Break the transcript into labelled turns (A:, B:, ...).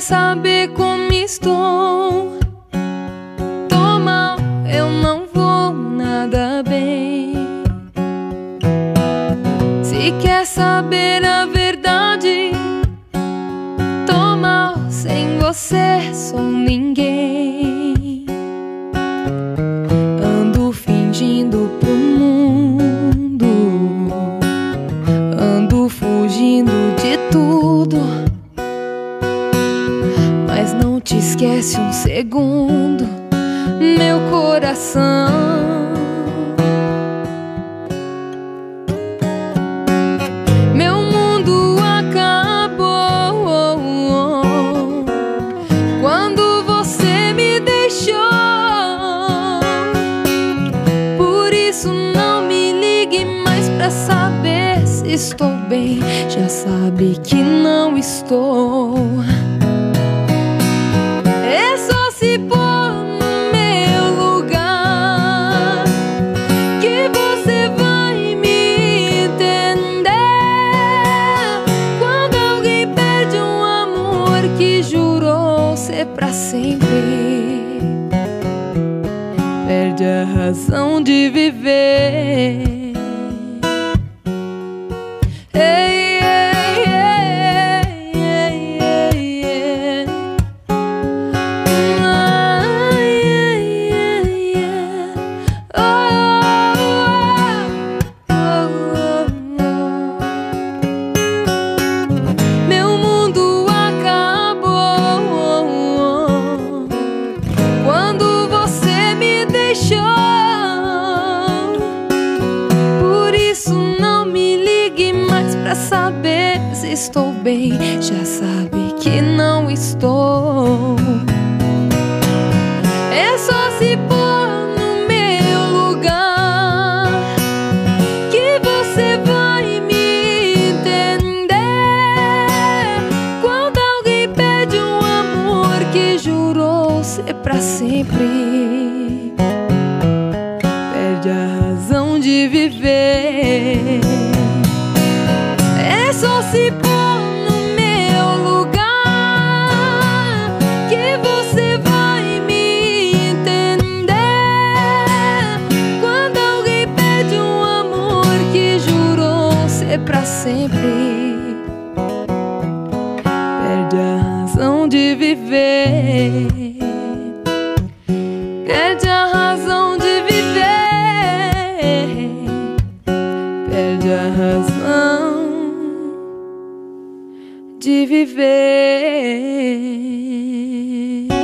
A: saber como estou? Tô mal, eu não vou nada bem. Se quer saber a verdade, tô mal, sem você sou ninguém. Ando fingindo pro mundo, ando fugindo de tudo, mas não te esquece um segundo, meu coração. Meu mundo acabou quando você me deixou. Por isso não me ligue mais pra saber se estou bem. Já sabe que não estou. É só se pôr no meu lugar que você vai me entender. Quando alguém perde um amor que jurou ser pra sempre, perde a razão de viver. Ei, ei, ei, ei, ei, ei. Ai, ai, ai, ai. Oh, oh, oh, oh. Meu mundo acabou quando você me deixou. Por isso não me ligue mais pra saber se estou bem. Já sabe que não estou. É só se pôr no meu lugar que você vai me entender. Quando alguém perde um amor que jurou ser pra sempre, perde a razão de viver. É só se pôr no meu lugar que você vai me entender. Quando alguém perde um amor que jurou ser pra sempre, perde a razão de viver. Perde a razão de viver. Perde a razão de viver.